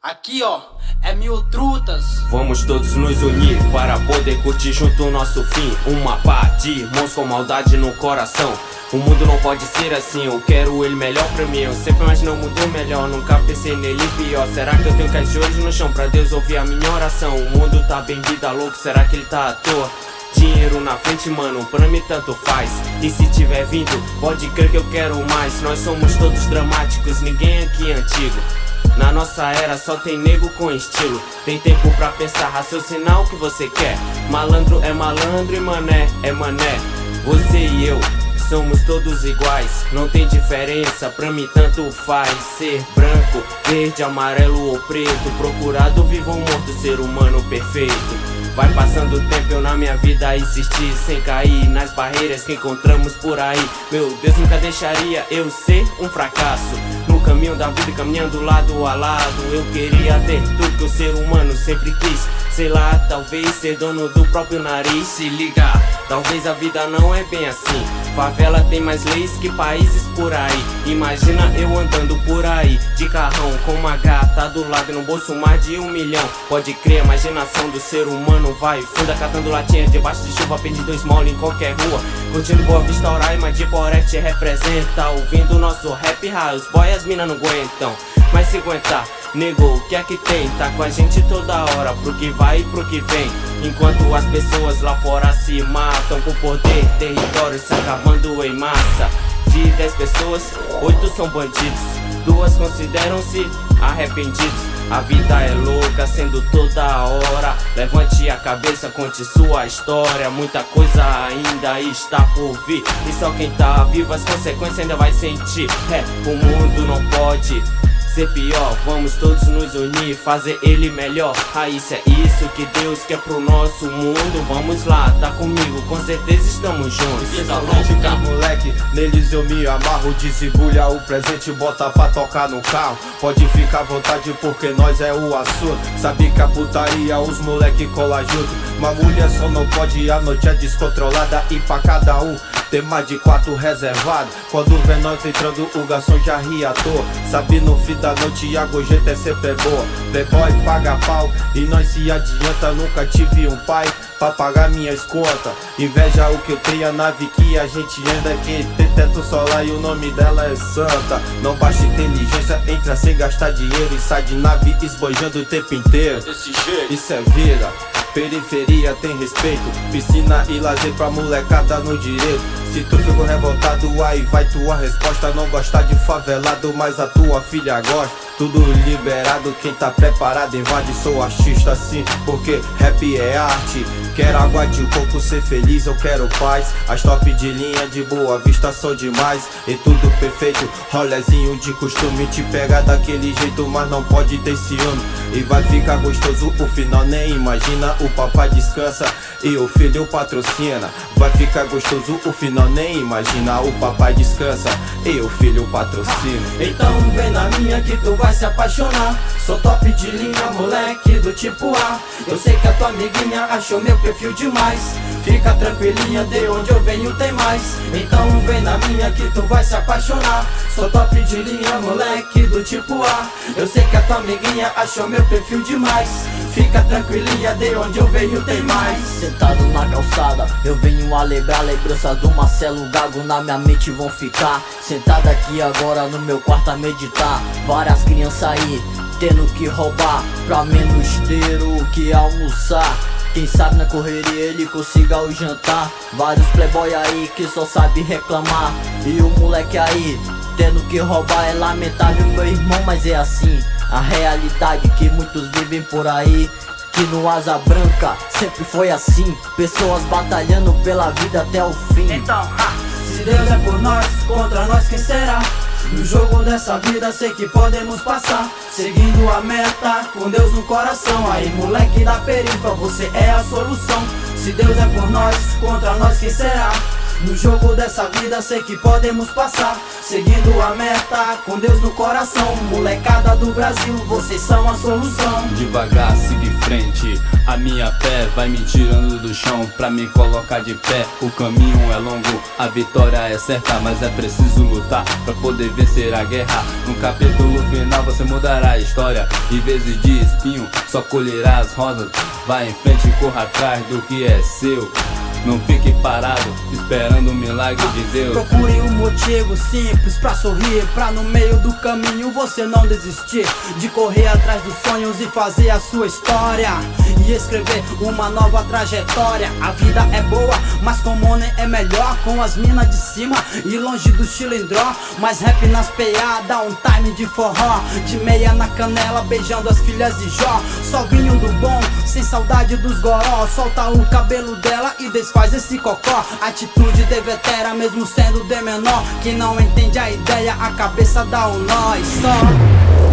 Aqui ó, é mil trutas. Vamos todos nos unir para poder curtir junto o nosso fim. Uma pá de irmãos com maldade no coração. O mundo não pode ser assim, eu quero ele melhor pra mim. Eu sempre imaginei um mundo melhor, nunca pensei nele pior. Será que eu tenho que cair de olho no chão pra Deus ouvir a minha oração? O mundo tá bem vida louco, será que ele tá à toa? Dinheiro na frente, mano, pra mim tanto faz. E se tiver vindo, pode crer que eu quero mais. Nós somos todos dramáticos, ninguém aqui é antigo. Na nossa era só tem nego com estilo. Tem tempo pra pensar, raciocinar o que você quer. Malandro é malandro e mané é mané. Você e eu somos todos iguais, não tem diferença, pra mim tanto faz. Ser branco, verde, amarelo ou preto, procurado, vivo ou morto, ser humano perfeito. Vai passando o tempo, eu na minha vida insisti sem cair nas barreiras que encontramos por aí. Meu Deus, nunca deixaria eu ser um fracasso no caminho da vida, caminhando lado a lado. Eu queria ter tudo que o ser humano sempre quis. Sei lá, talvez ser dono do próprio nariz. Se liga, talvez a vida não é bem assim. Favela tem mais leis que países por aí. Imagina eu andando por aí de carrão com uma gata do lado e no bolso mais de 1 milhão. Pode crer, a imaginação do ser humano vai funda, catando latinha debaixo de chuva, pedindo esmola em qualquer rua. Curtindo Boa Vista, Roraima, de Poré te representa. Ouvindo nosso rap, os boy as mina não aguentam. Mas se aguentar, nego, o que é que tem? Tá com a gente toda hora, pro que vai e pro que vem. Enquanto as pessoas lá fora se matam por poder, território se acabando em massa. De 10 pessoas, 8 são bandidos, 2 consideram-se arrependidos. A vida é louca, sendo toda hora. Levante a cabeça, conte sua história. Muita coisa ainda está por vir, e só quem tá vivo as consequências ainda vai sentir. O mundo não pode ser pior, vamos todos nos unir, fazer ele melhor. Isso é isso que Deus quer pro nosso mundo. Vamos lá, tá comigo, com certeza estamos juntos. Fica moleque, neles eu me amarro. Desembulha o presente, bota pra tocar no carro. Pode ficar à vontade porque nós é o assunto. Sabe que a putaria os moleque cola junto. Uma mulher só não pode, a noite é descontrolada. E pra cada um tem mais de 4 reservados. Quando vê nós entrando o garçom já ri à toa. Sabe no fim da noite a gorjeta é sempre boa. Playboy paga pau e nós se adianta. Nunca tive um pai pra pagar minhas contas. Inveja o que eu tenho, a nave que a gente anda, que tem teto solar e o nome dela é Santa. Não baixa inteligência, entra sem gastar dinheiro e sai de nave esbojando o tempo inteiro. Desse jeito, isso é vida. Periferia tem respeito, piscina e lazer pra molecada no direito. Se tu ficou revoltado, aí vai tua resposta. Não gostar de favelado, mas a tua filha gosta. Tudo liberado, quem tá preparado invade. Sou artista sim, porque rap é arte. Quero água de coco, ser feliz, eu quero paz. As top de linha de Boa Vista são demais. E tudo perfeito, rolezinho de costume. Te pega daquele jeito, mas não pode ter ciúme. E vai ficar gostoso, o final nem imagina. O papai descansa e o filho patrocina. Vai ficar gostoso, o final nem imagina. O papai descansa e o filho patrocina. Então vem na minha que tu vai se apaixonar. Sou top de linha, moleque do tipo A. Eu sei que a tua amiguinha achou meu perfil demais. Fica tranquilinha, de onde eu venho tem mais. Então vem na minha que tu vai se apaixonar. Sou top de linha, moleque do tipo A. Eu sei que a tua amiguinha achou meu perfil demais. Fica tranquilinha, de onde eu venho tem mais. Sentado na calçada, eu venho a lembrar lembranças do Marcelo Gago na minha mente vão ficar. Sentado aqui agora no meu quarto a meditar. Várias crianças aí tendo que roubar pra menos ter o que almoçar. Quem sabe na correria ele consiga o jantar. Vários playboy aí que só sabe reclamar. E o moleque aí tendo que roubar. É lamentável meu irmão, mas é assim a realidade que muitos vivem por aí. Que no Asa Branca sempre foi assim. Pessoas batalhando pela vida até o fim. Então, se Deus é por nós, contra nós quem será? No jogo dessa vida sei que podemos passar, seguindo a meta, com Deus no coração. Aí moleque da perifa, você é a solução. Se Deus é por nós, contra nós quem será? No jogo dessa vida sei que podemos passar, seguindo a meta, com Deus no coração. Molecada do Brasil, vocês são a solução. Devagar, siga em frente, a minha fé vai me tirando do chão pra me colocar de pé. O caminho é longo, a vitória é certa, mas é preciso lutar pra poder vencer a guerra. No capítulo final você mudará a história, em vez de espinho só colherá as rosas. Vai em frente e corra atrás do que é seu. Não fique parado, esperando o milagre de Deus. Procure um motivo simples pra sorrir, pra no meio do caminho você não desistir de correr atrás dos sonhos e fazer a sua história e escrever uma nova trajetória. A vida é boa, mas com money é melhor, com as minas de cima e longe do chilindró. Mais rap nas PA, dá um time de forró, de meia na canela, beijando as filhas de Jó. Só vinho do bom, sem saudade dos goró. Solta o cabelo dela e desfaz esse cocó. Atitude de vetera, mesmo sendo de menor. Quem não entende a ideia, a cabeça dá um nó e só